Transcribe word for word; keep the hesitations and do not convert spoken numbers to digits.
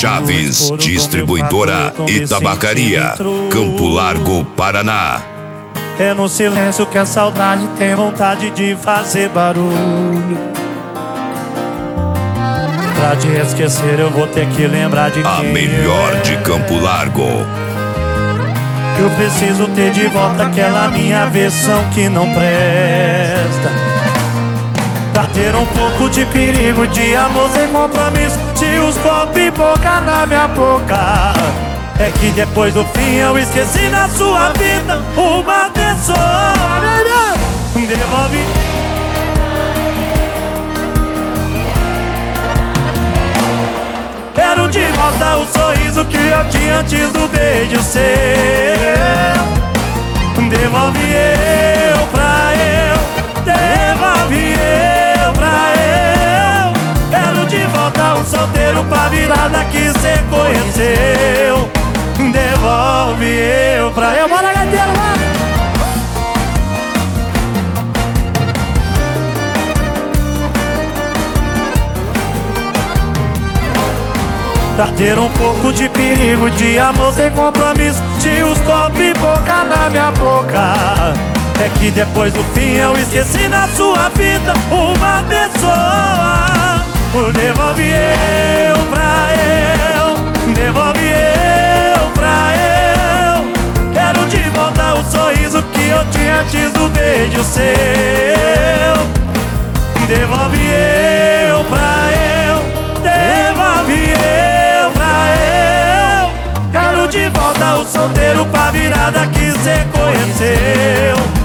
Chaves, distribuidora e tabacaria, Campo Largo, Paraná. É no silêncio que a saudade tem vontade de fazer barulho. Pra te esquecer eu vou ter que lembrar de A quem melhor é. de Campo Largo. Eu preciso ter de volta aquela minha versão que não presta. Pra ter um pouco de perigo, de amor sem compromisso, se os copos e boca na minha boca. É que depois do fim eu esqueci na sua vida uma pessoa. Devolve. Quero de volta o sorriso que eu tinha antes do beijo seu. Devolve eu pra eu, devolve eu pra eu. Quero de volta um solteiro pra virada que cê conheceu. Devolve eu pra eu. Bora, gaiteiro, vai! Pra ter um pouco de perigo, de amor sem compromisso, tinha os copos e boca na minha boca. É que depois do fim eu esqueci na sua vida uma pessoa. Devolve eu pra eu, devolve eu pra eu. Quero de volta o sorriso que eu tinha antes do beijo seu. Devolve eu pra eu, devolve eu pra eu. Quero de volta o solteiro pra virada que cê conheceu.